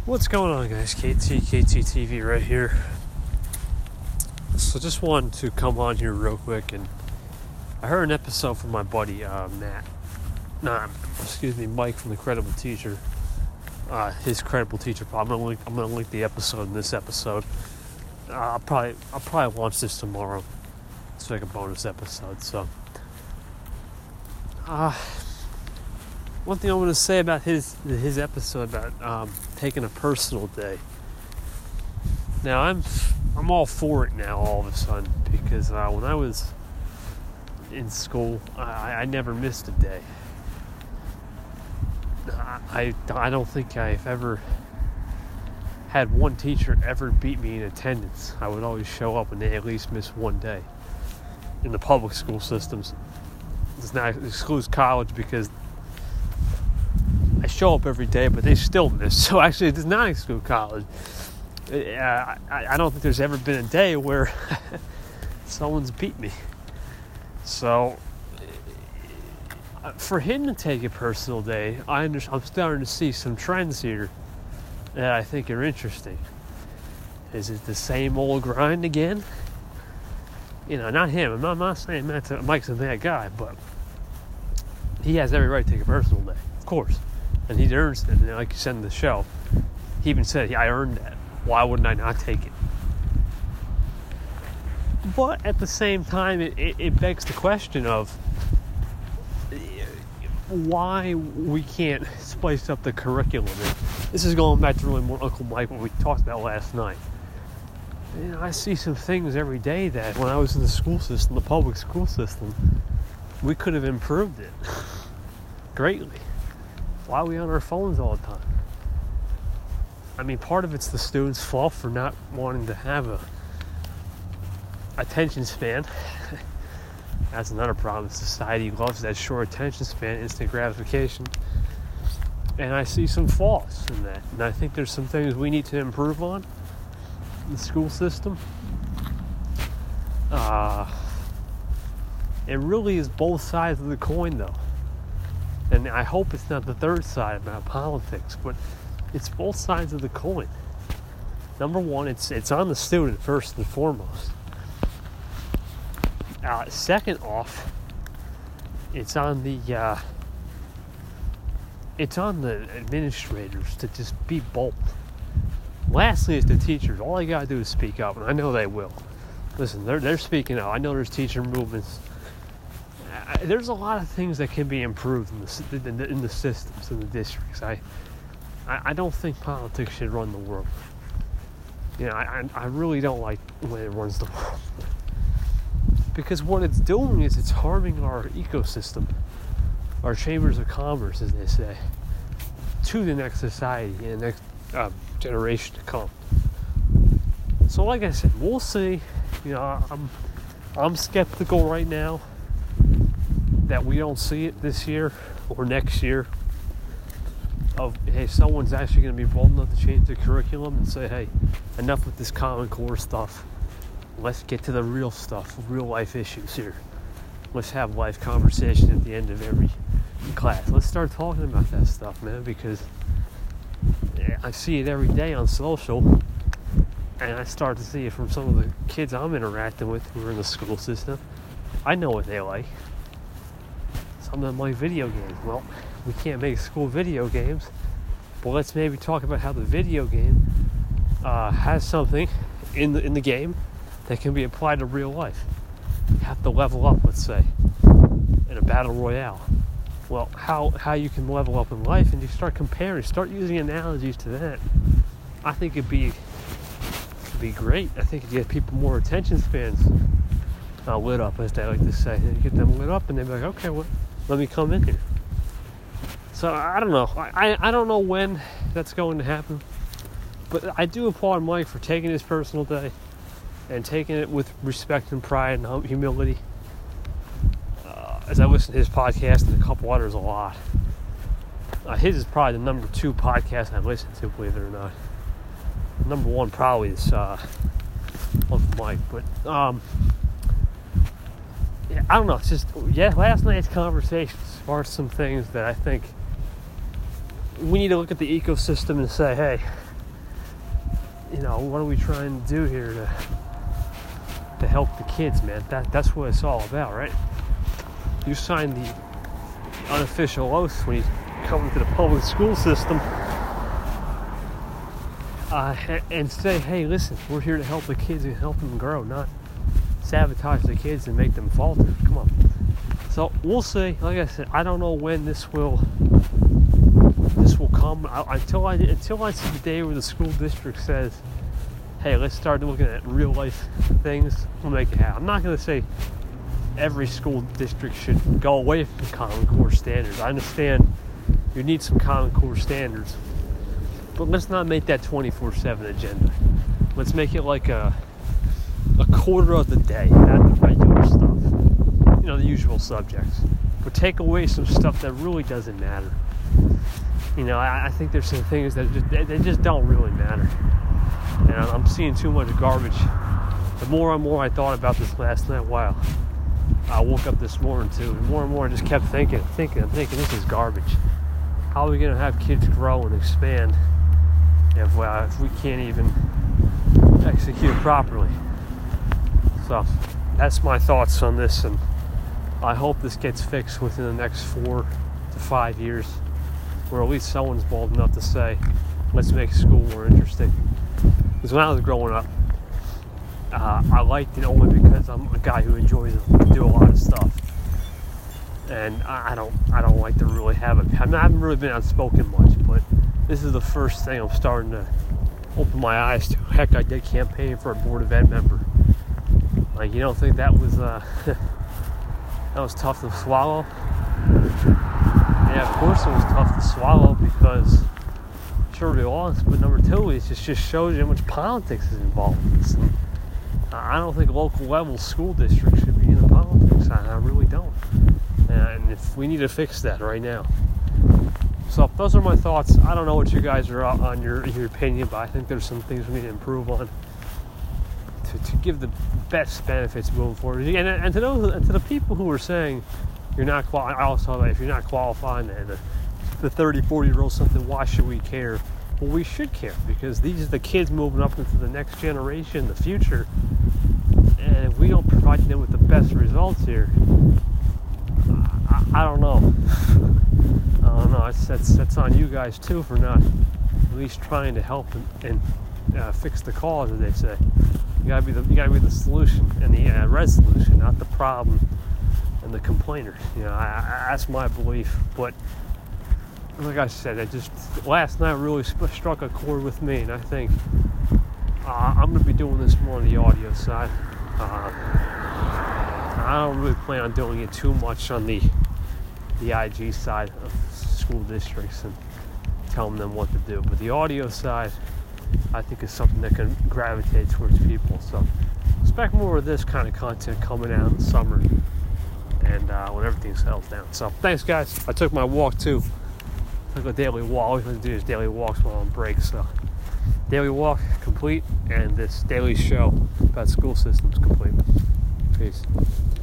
What's going on, guys? KT TV right here. So just wanted to come on here real quick, and I heard an episode from my buddy Mike from the Credible Teacher. His Credible Teacher. I'm gonna link the episode in this episode. I'll probably launch this tomorrow. It's like a bonus episode. So, one thing I want to say about his episode about taking a personal day. Now I'm all for it now all of a sudden, because when I was in school, I never missed a day. I don't think I've ever had one teacher ever beat me in attendance. I would always show up and they at least miss one day. In the public school systems, it excludes college because I show up every day, but they still miss. So actually, it does not exclude college. I don't think there's ever been a day where someone's beat me. So for him to take a personal day, I'm starting to see some trends here that I think are interesting. Is it the same old grind again? You know, not him. I'm not saying Mike's a bad guy, but he has every right to take a personal day, of course. And he earns it. And like you said in the show, he even said, I earned that. Why wouldn't I not take it? But at the same time, it begs the question of why we can't spice up the curriculum. And this is going back to really more Uncle Mike, what we talked about last night. You know, I see some things every day that when I was in the school system, the public school system, we could have improved it greatly. Why are we on our phones all the time? I mean, part of it's the students' fault for not wanting to have a attention span. That's another problem. Society loves that short attention span, instant gratification. And I see some faults in that. And I think there's some things we need to improve on in the school system. It really is both sides of the coin, though. And I hope it's not the third side about politics, but it's both sides of the coin. Number one, it's on the student first and foremost. Second off, it's on the administrators to just be bold. Lastly, is the teachers. All they gotta do is speak up, and I know they will. Listen, they're speaking out. I know there's teacher movements. There's a lot of things that can be improved in the systems, in the districts. I don't think politics should run the world. You know, I really don't like when it runs the world. Because what it's doing is it's harming our ecosystem, our chambers of commerce, as they say, to the next society and the next generation to come. So like I said, we'll see. You know, I'm skeptical right now that we don't see it this year or next year of, hey, someone's actually going to be bold enough to change the curriculum and say, hey, enough with this Common Core stuff. Let's get to the real stuff, real life issues here. Let's have life conversation at the end of every class. Let's start talking about that stuff, man, because I see it every day on social, and I start to see it from some of the kids I'm interacting with who are in the school system. I know what they like. Some of them like video games. Well, we can't make school video games, but let's maybe talk about how the video game has something in the game that can be applied to real life. You have to level up, let's say, in a battle royale. Well, how you can level up in life, and you start comparing, start using analogies to that. I think it'd be great. I think it'd get people more attention spans lit up, as they like to say. You get them lit up, and they'd be like, okay, well, let me come in here. So I don't know. I don't know when that's going to happen, but I do applaud Mike for taking his personal day and taking it with respect and pride and humility. As I listen to his podcast and a couple others a lot. His is probably the number 2 podcast I listen to, believe it or not. Number 1 probably is Uncle Mike, but yeah, I don't know. It's just, last night's conversation sparked some things that I think we need to look at the ecosystem and say, hey, what are we trying to do here to help the kids, man? That's what it's all about, right? You sign the unofficial oath when you come into the public school system, and say, hey, listen, we're here to help the kids and help them grow, not sabotage the kids and make them falter. Come on. So we'll see. Like I said, I don't know when this will come. Until I see the day where the school district says, hey, let's start looking at real life things, we'll make it happen. I'm not going to say every school district should go away from Common Core standards. I understand you need some Common Core standards, but let's not make that 24/7 agenda. Let's make it like a quarter of the day, not the regular stuff. The usual subjects. But take away some stuff that really doesn't matter. I think there's some things that they just don't really matter. And I'm seeing too much garbage. The more and more I thought about this last night, wow. I woke up this morning too, and more I just kept thinking, this is garbage. How are we going to have kids grow and expand if we can't even execute properly? So that's my thoughts on this, and I hope this gets fixed within the next 4 to 5 years, where at least someone's bold enough to say, let's make school more interesting. Because when I was growing up, I liked it only because I'm a guy who enjoys to do a lot of stuff, and I don't like to really have it. I haven't really been outspoken much, but this is the first thing I'm starting to open my eyes to. Heck, I did campaign for a Board of Ed member. Like, you don't think that was that was tough to swallow? Yeah, of course it was tough to swallow, because sure it was, but number two, it just shows you how much politics is involved in this. I don't think local level school districts should be in the politics. I really don't. And if we need to fix that right now. So those are my thoughts. I don't know what you guys are on your opinion, but I think there's some things we need to improve on to give the best benefits moving forward. And to the people who are saying you're not qualified, I also thought, if you're not qualified, and the 30, 40-year-old something, why should we care? Well, we should care, because these are the kids moving up into the next generation, the future. And if we don't provide them with the best results here, I don't know. I don't know. That's on you guys too for not at least trying to help and fix the cause, as they say. You gotta be the solution and the resolution, not the problem and the complainer. That's my belief. But like I said, last night really struck a chord with me, and I think I'm gonna be doing this more on the audio side. I don't really plan on doing it too much on the IG side of school districts and telling them what to do. But the audio side, I think, is something that can gravitate towards people. So expect more of this kind of content coming out in the summer and when everything settles down. So thanks, guys. I took my walk too. Took a daily walk. I always like to do these daily walks while on break. So daily walk complete, and this daily show about school systems complete. Peace.